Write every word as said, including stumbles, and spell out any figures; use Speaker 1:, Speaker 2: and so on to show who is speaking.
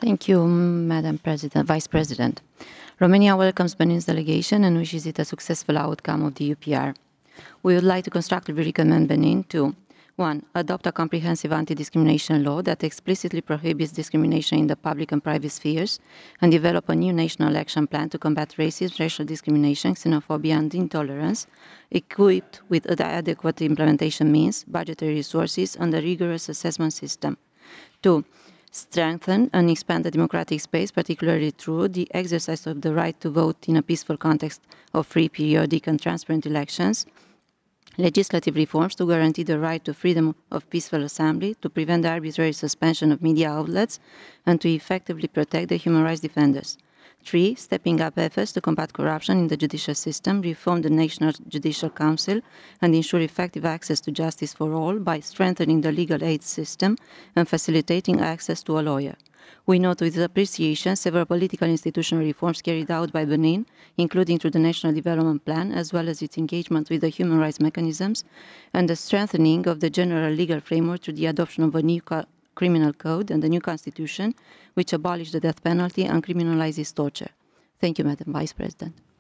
Speaker 1: Thank you, Madam President, Vice President. Romania welcomes Benin's delegation and wishes it a successful outcome of the U P R. We would like to constructively recommend Benin to one. Adopt a comprehensive anti-discrimination law that explicitly prohibits discrimination in the public and private spheres, and develop a new national action plan to combat racism, racial discrimination, xenophobia, and intolerance, equipped with adequate implementation means, budgetary resources, and a rigorous assessment system. Two. Strengthen and expand the democratic space, particularly through the exercise of the right to vote in a peaceful context of free, periodic, and transparent elections. Legislative reforms to guarantee the right to freedom of peaceful assembly, to prevent the arbitrary suspension of media outlets, and to effectively protect the human rights defenders. Three, stepping up efforts to combat corruption in the judicial system, reform the National Judicial Council, and ensure effective access to justice for all by strengthening the legal aid system and facilitating access to a lawyer. We note with appreciation several political institutional reforms carried out by Benin, including through the National Development Plan, as well as its engagement with the human rights mechanisms, and the strengthening of the general legal framework through the adoption of a new co criminal code and the new constitution, which abolished the death penalty and criminalizes torture. Thank you, Madam Vice President.